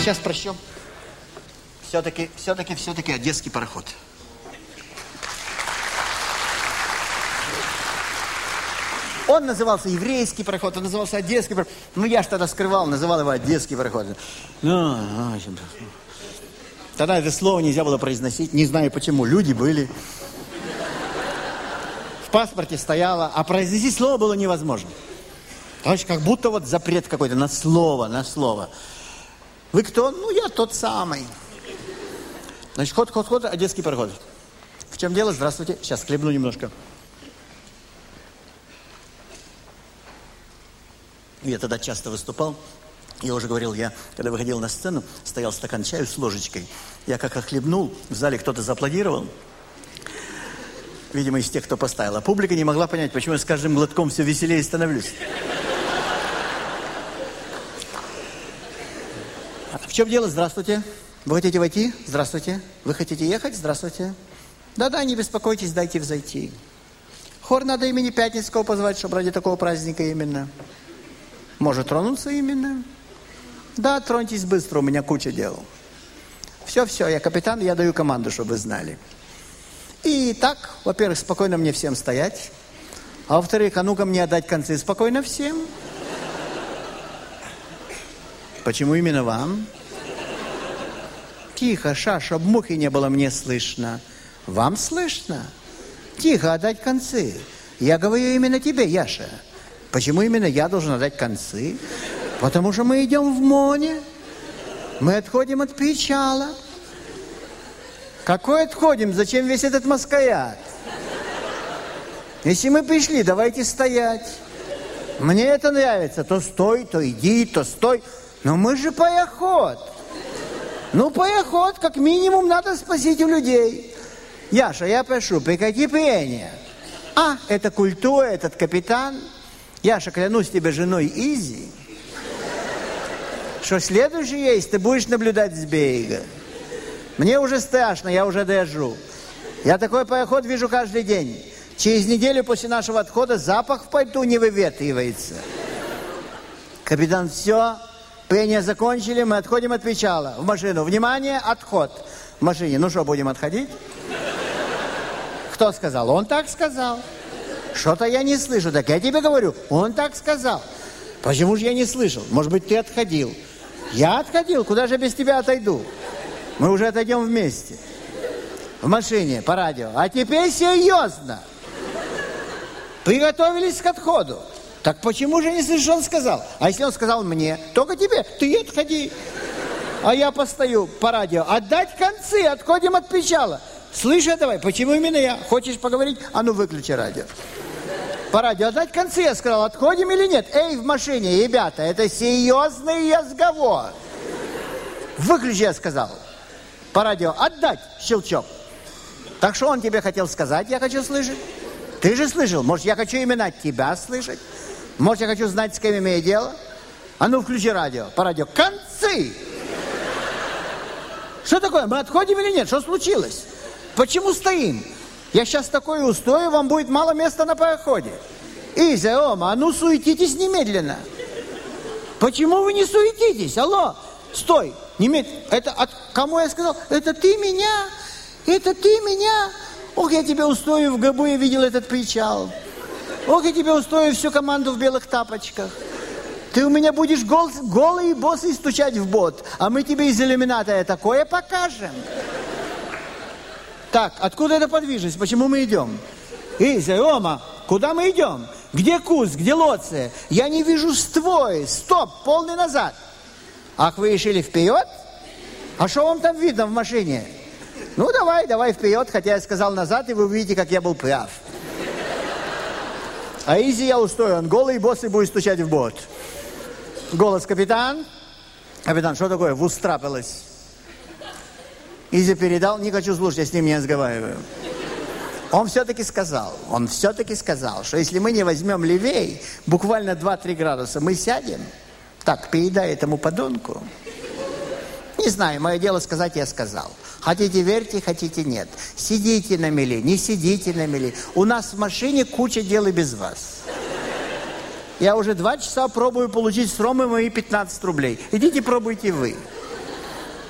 Сейчас прочтем. Все-таки одесский пароход. Он назывался еврейский пароход, он назывался одесский пароход. Ну, я ж тогда скрывал, называл его одесский пароход. Тогда это слово нельзя было произносить, не знаю почему. Люди были. В паспорте стояло, а произносить слово было невозможно. Короче, как будто вот запрет какой-то на слово, на слово. Вы кто? Ну, я тот самый. Значит, ход, одесский пароход. В чем дело? Здравствуйте. Сейчас хлебну немножко. Я тогда часто выступал. Я уже говорил, я, когда выходил на сцену, стоял стакан чаю с ложечкой. Я как охлебнул, в зале кто-то зааплодировал. Видимо, из тех, кто поставил. А публика не могла понять, почему я с каждым глотком все веселее становлюсь. В чем дело? Здравствуйте. Вы хотите войти? Здравствуйте. Вы хотите ехать? Здравствуйте. Да-да, не беспокойтесь, дайте взойти. Хор надо имени Пятницкого позвать, чтобы ради такого праздника именно. Может тронуться именно? Да, троньтесь быстро, у меня куча дел. Все, я капитан, я даю команду, чтобы вы знали. И так, во-первых, спокойно мне всем стоять. А во-вторых, а ну-ка мне отдать концы спокойно всем. Почему именно вам? Тихо, чтоб мухи не было, мне слышно. Вам слышно? Тихо, отдать концы. Я говорю именно тебе, Яша. Почему именно я должен отдать концы? Потому что мы идем в море. Мы отходим от причала. Какой отходим? Зачем весь этот маскарад? Если мы пришли, давайте стоять. Мне это нравится. То стой, то иди, то стой. Но мы же пароход. Ну, пароход, как минимум, надо спросить у людей. Яша, я прошу, прекрати прения. А, это культура, этот капитан. Яша, клянусь тебе женой Изи, что следующий рейс ты будешь наблюдать с берега. Мне уже страшно, я уже дрожу. Я такой пароход вижу каждый день. Через неделю после нашего отхода запах в порту не выветривается. Капитан, все, прения закончили, мы отходим от причала. В машину. Внимание, отход. В машине. Ну что, будем отходить? Кто сказал? Он так сказал. Что-то я не слышу. Так я тебе говорю, он так сказал. Почему же я не слышал? Может быть, ты отходил. Я отходил, куда же без тебя отойду? Мы уже отойдем вместе. В машине, по радио. А теперь серьезно. Приготовились к отходу. Так почему же не слышишь, что он сказал? А если он сказал мне, только тебе, ты отходи. А я постою по радио. Отдать концы, отходим от причала. Слышь, давай, почему именно я? Хочешь поговорить? А ну выключи радио. По радио отдать концы, я сказал, отходим или нет? Эй, в машине, ребята, это серьезный разговор. Выключи, я сказал. По радио отдать, щелчок. Так что он тебе хотел сказать, я хочу слышать? Ты же слышал, может, я хочу именно от тебя слышать? Может, я хочу знать, с кем имею дело? А ну, включи радио, по радио. Концы! Что такое? Мы отходим или нет? Что случилось? Почему стоим? Я сейчас такое устрою, вам будет мало места на пароходе. Изя, Рома, а ну суетитесь немедленно. Почему вы не суетитесь? Алло, стой, немедленно. Это от кому я сказал? Это ты меня? Это ты меня? Ох, я тебя устрою в гробу, я видел этот причал. Ох, я тебя устрою всю команду в белых тапочках. Ты у меня будешь голый и босый стучать в бот, а мы тебе из иллюмината такое покажем. Так, откуда эта подвижность? Почему мы идем? Изя, Рома, куда мы идем? Где курс, где лоция? Я не вижу ствой. Стоп, полный назад. Ах, вы решили вперед? А что вам там видно в машине? Ну, давай вперед, хотя я сказал назад, и вы увидите, как я был прав. А Изи я устрою, он голый и босый будет стучать в бот. Голос капитан. Капитан, что такое? В ус трапилось. Изи передал, не хочу слушать, я с ним не разговариваю. Он все-таки сказал, что если мы не возьмем левей, буквально 2-3 градуса, мы сядем. Так, передай этому подонку. Не знаю, мое дело сказать, я сказал. Хотите верьте, хотите нет. Сидите на мели, не сидите на мели. У нас в машине куча дел и без вас. Я уже 2 часа пробую получить с Ромы мои 15 рублей. Идите пробуйте вы.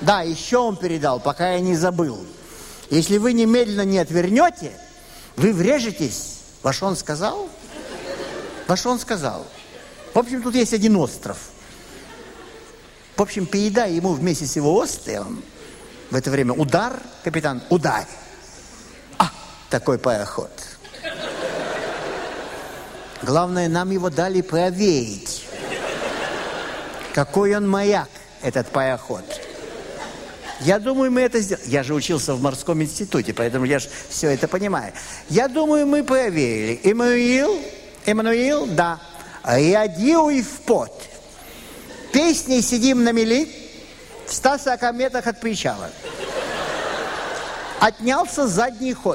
Да, еще он передал, пока я не забыл. Если вы немедленно не отвернете, вы врежетесь. Во что он сказал? Во что он сказал? В общем, тут есть один остров. В общем, передай ему вместе с его островом в это время удар, капитан, ударь. Такой пароход. Главное, нам его дали проверить. Какой он маяк, этот пароход. Я думаю, мы это сделали. Я же учился в морском институте, поэтому я же все это понимаю. Я думаю, мы проверили. Эммануил, да. Реагируй в порт. Песней сидим на мели в 140 метрах от причала. Отнялся задний ход.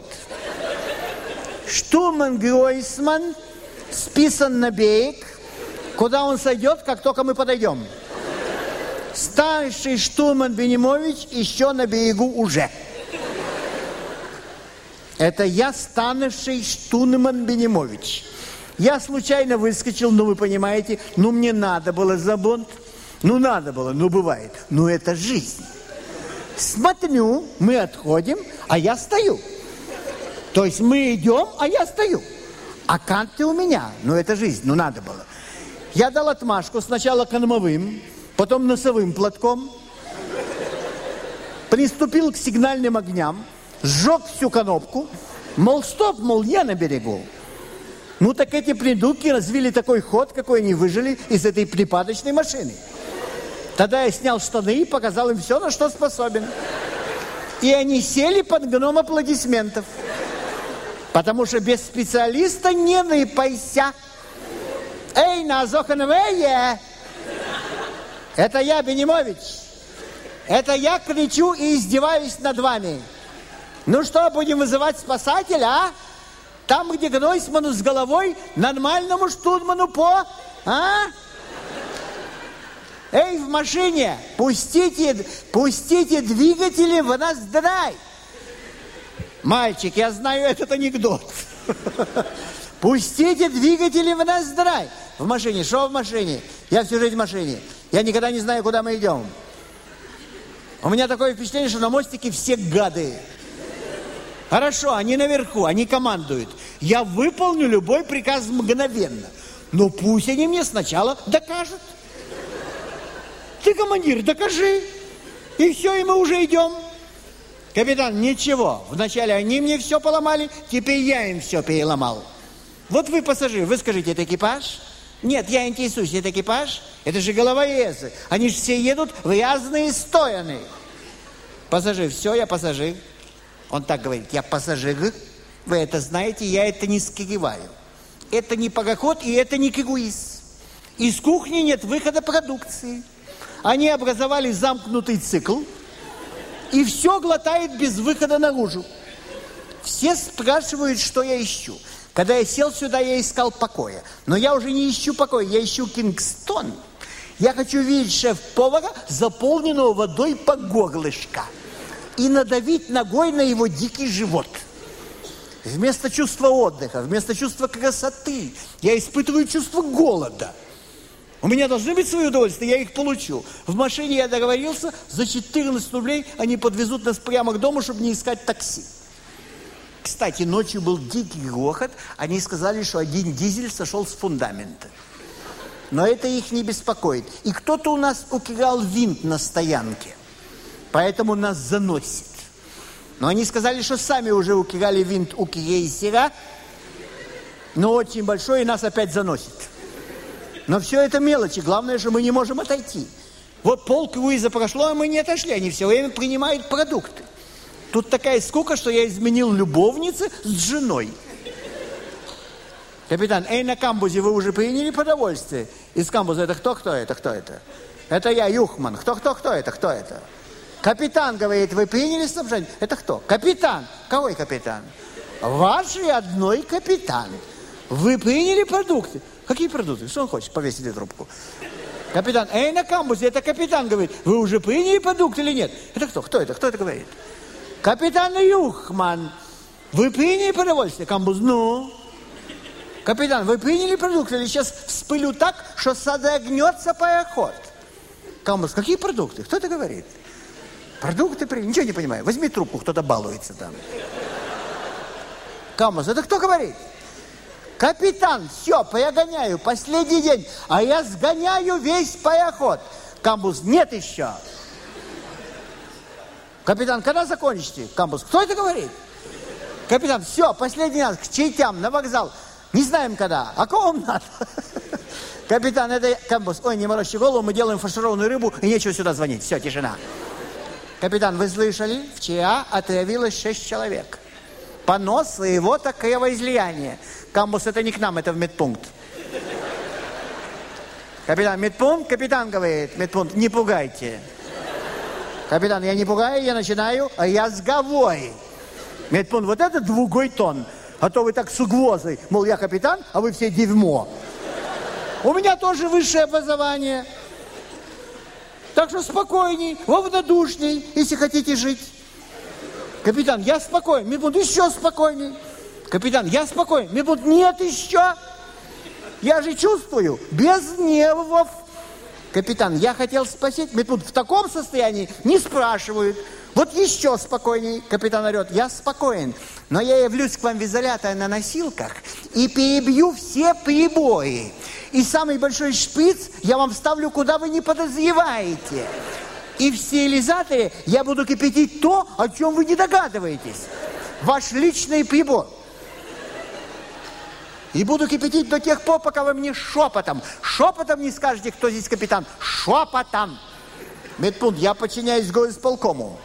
Штурман Гройсман списан на берег, куда он сойдет, как только мы подойдем. Старший штурман Бенимович еще на берегу уже. Это я, старший штурман Бенимович. Я случайно выскочил, вы понимаете, мне надо было за бунт. Надо было, бывает. Это жизнь. Смотрю, мы отходим, а я стою. То есть мы идем, а я стою. А канты у меня. Это жизнь, надо было. Я дал отмашку сначала кормовым, потом носовым платком. Приступил к сигнальным огням, сжег всю конопку. Стоп, я на берегу. Так эти придурки развили такой ход, какой они выжили из этой припадочной машины. Тогда я снял штаны и показал им все, на что способен. И они сели под гном аплодисментов. Потому что без специалиста не выпайся. Эй, назохановее! Это я, Бенимович. Это я кричу и издеваюсь над вами. Что, будем вызывать спасателя, а? Там, где Гройсману с головой, нормальному штурману Эй, в машине, пустите двигатели в раздрай. Мальчик, я знаю этот анекдот. Пустите двигатели в раздрай. В машине, что в машине? Я всю жизнь в машине. Я никогда не знаю, куда мы идем. У меня такое впечатление, что на мостике все гады. Хорошо, они наверху, они командуют. Я выполню любой приказ мгновенно. Но пусть они мне сначала докажут. Ты, командир, докажи. И все, и мы уже идем. Капитан, ничего. Вначале они мне все поломали, теперь я им все переломал. Вот вы пассажир, вы скажите, это экипаж? Нет, я интересуюсь, это экипаж? Это же головорезы. Они же все едут в разные стороны. Пассажир, все, я пассажир. Он так говорит, я пассажир. Вы это знаете, я это не скрываю. Это не пароход и это не круиз. Из кухни нет выхода продукции. Они образовали замкнутый цикл, и все глотает без выхода наружу. Все спрашивают, что я ищу. Когда я сел сюда, я искал покоя. Но я уже не ищу покоя, я ищу Кингстон. Я хочу видеть шеф-повара, заполненного водой по горлышко, и надавить ногой на его дикий живот. Вместо чувства отдыха, вместо чувства красоты, я испытываю чувство голода. У меня должны быть свои удовольствия, я их получу. В машине я договорился, за 14 рублей они подвезут нас прямо к дому, чтобы не искать такси. Кстати, ночью был дикий грохот. Они сказали, что один дизель сошел с фундамента. Но это их не беспокоит. И кто-то у нас украл винт на стоянке. Поэтому нас заносит. Но они сказали, что сами уже украли винт у крейсера. Но очень большой, и нас опять заносит. Но все это мелочи. Главное, что мы не можем отойти. Вот полкруиза прошло, а мы не отошли. Они все время принимают продукты. Тут такая скука, что я изменил любовнице с женой. Капитан, на камбузе вы уже приняли продовольствие? Из камбуза это кто это? Это я, Юхман. Кто это? Капитан говорит, вы приняли снабжение? Это кто? Капитан. Какой капитан? Ваш родной капитан. Вы приняли продукты? Какие продукты? Что он хочет? Повесили трубку. Капитан, на камбузе, это капитан говорит, вы уже приняли продукты или нет? Это кто? Кто это говорит? Капитан Юхман. Вы приняли продовольствие? Камбуз, Капитан, вы приняли продукты или сейчас вспылю так, что содрогнется пароход? Камбуз, какие продукты? Кто это говорит? Продукты ничего не понимаю. Возьми трубку, кто-то балуется там. Камбус, это кто говорит? Капитан, все, я гоняю, последний день, а я сгоняю весь пароход. Камбус, нет еще. Капитан, когда закончите? Камбус, кто это говорит? Капитан, все, последний раз, к чайтям, на вокзал. Не знаем когда. А кого вам надо? Капитан, это Камбус. Ой, не морочьте голову, мы делаем фаршированную рыбу, и нечего сюда звонить. Все, тишина. Капитан, вы слышали? Вчера отравилось 6 человек. Понос своего-то кровоизлияния. Камбус, это не к нам, это в медпункт. Капитан, медпункт? Капитан говорит, медпункт, не пугайте. Капитан, я не пугаю, я начинаю, а я с головой. Медпункт, вот это другой тон. А то вы так с угрозой, мол, я капитан, а вы все дерьмо. У меня тоже высшее образование. Так что спокойней, равнодушней, если хотите жить. Капитан, я спокоен. Медпункт, еще спокойней. Капитан, я спокоен. Медпункт, нет еще. Я же чувствую, без нервов. Капитан, я хотел спросить. Медпункт, в таком состоянии не спрашивают. Вот еще спокойней. Капитан орет, я спокоен, но я явлюсь к вам в изолятор на носилках и перебью все приборы. И самый большой шприц я вам вставлю, куда вы не подозреваете. И в стерилизаторе я буду кипятить то, о чем вы не догадываетесь. Ваш личный прибор. И буду кипятить до тех пор, пока вы мне шепотом не скажете, кто здесь капитан. Шепотом. Медпункт, я подчиняюсь горисполкому.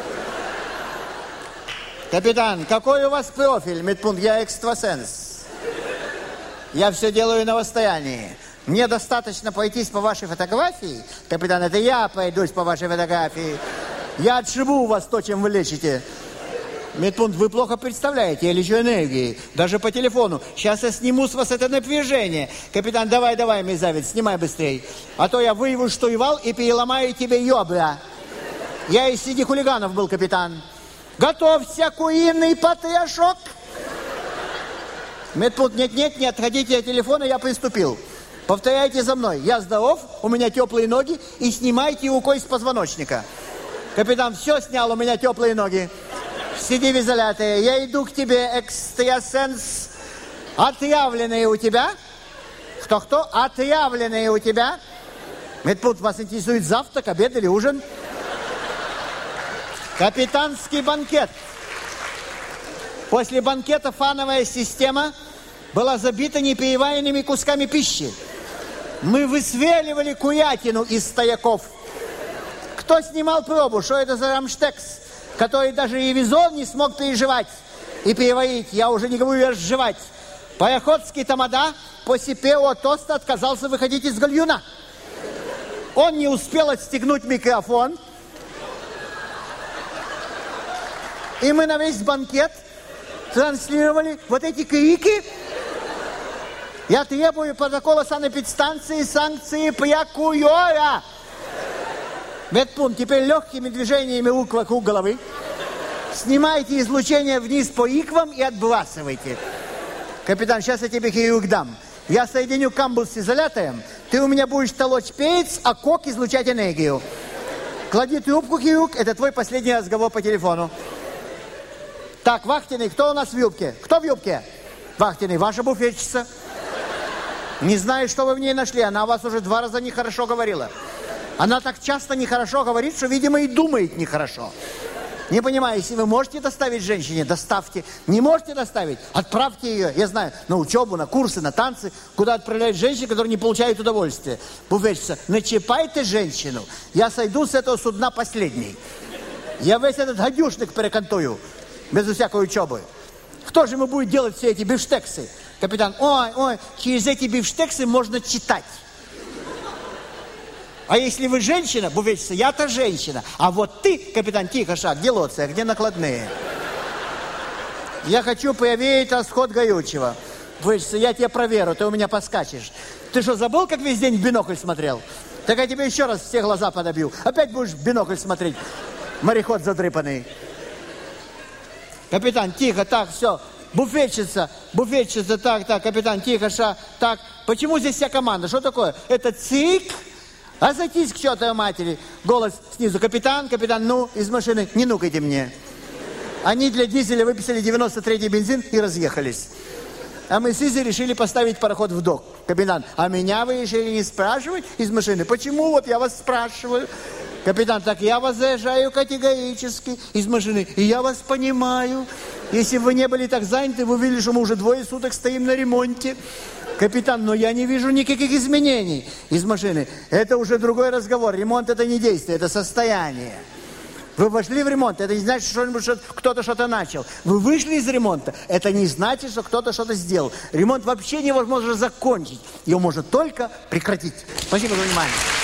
Капитан, какой у вас профиль? Медпункт, я экстрасенс. Я все делаю на расстоянии. Мне достаточно пройтись по вашей фотографии. Капитан, это я пройдусь по вашей фотографии. Я отшибу у вас то, чем вы лечите. Медпункт, вы плохо представляете, я лечу энергией. Даже по телефону. Сейчас я сниму с вас это напряжение. Капитан, давай, мерзавец, снимай быстрей. А то я выявлю, что ивал, и переломаю тебе ребра. Я из среди хулиганов был, капитан. Готовься, куриный потрошок. Медпункт, нет, не отходите от телефона, я приступил. Повторяйте за мной. Я здоров, у меня теплые ноги, и снимайте рукой с позвоночника. Капитан, все снял, у меня теплые ноги. Сиди в изоляторе. Я иду к тебе, экстрасенс. Отравленные у тебя? Кто? Отравленные у тебя? Медпункт, вас интересует завтрак, обед или ужин? Капитанский банкет. После банкета фановая система была забита непереваренными кусками пищи. Мы высверливали курятину из стояков. Кто снимал пробу? Что это за рамштекс, который даже ревизор не смог переживать и переварить? Я уже не говорю разжевать. Пароходский тамада после первого тоста отказался выходить из гальюна. Он не успел отстегнуть микрофон. И мы на весь банкет транслировали вот эти крики. Я требую протокола санэпидстанции, санкции прокурора. Медпункт, теперь легкими движениями рук вокруг головы. Снимайте излучение вниз по иквам и отбрасывайте. Капитан, сейчас я тебе хирург дам. Я соединю камбус с изолятором, ты у меня будешь толочь перец, а кок излучать энергию. Клади трубку, хирург, это твой последний разговор по телефону. Так, вахтенный, кто у нас в юбке? Кто в юбке? Вахтенный, ваша буфетчица. Не знаю, что вы в ней нашли, она о вас уже 2 раза нехорошо говорила. Она так часто нехорошо говорит, что, видимо, и думает нехорошо. Не понимаю, если вы можете доставить женщине, доставьте. Не можете доставить, отправьте ее, я знаю, на учебу, на курсы, на танцы, куда отправляют женщин, которые не получают удовольствия. Буфетчица, начипайте женщину, я сойду с этого судна последней. Я весь этот гадюшник перекантую, без всякой учебы. Кто же ему будет делать все эти бифштексы? Капитан, ой, через эти бифштексы можно читать. А если вы женщина, буфетчица, я-то женщина. А вот ты, капитан, тихо, шаг, где лоция, где накладные? Я хочу проверить расход горючего. Буфетчица, я тебя проверю, ты у меня поскачешь. Ты что, забыл, как весь день в бинокль смотрел? Так я тебе еще раз все глаза подобью. Опять будешь в бинокль смотреть, мореход задрыпанный. Капитан, тихо, так, все. Буфетчица, так, капитан, тихо, так. Почему здесь вся команда? Что такое? Это цирк? А зайтись к чертовой матери. Голос снизу. Капитан, капитан, ну, из машины, не нукайте мне. Они для дизеля выписали 93-й бензин и разъехались. А мы с Изей решили поставить пароход в док. Капитан, а меня вы решили не спрашивать из машины? Почему? Вот я вас спрашиваю. Капитан, так я вас заезжаю категорически из машины. И я вас понимаю. Если бы вы не были так заняты, вы увидели, что мы уже 2 суток стоим на ремонте. Капитан, но я не вижу никаких изменений из машины. Это уже другой разговор. Ремонт это не действие, это состояние. Вы вошли в ремонт, это не значит, что кто-то что-то начал. Вы вышли из ремонта, это не значит, что кто-то что-то сделал. Ремонт вообще невозможно закончить. Его можно только прекратить. Спасибо за внимание.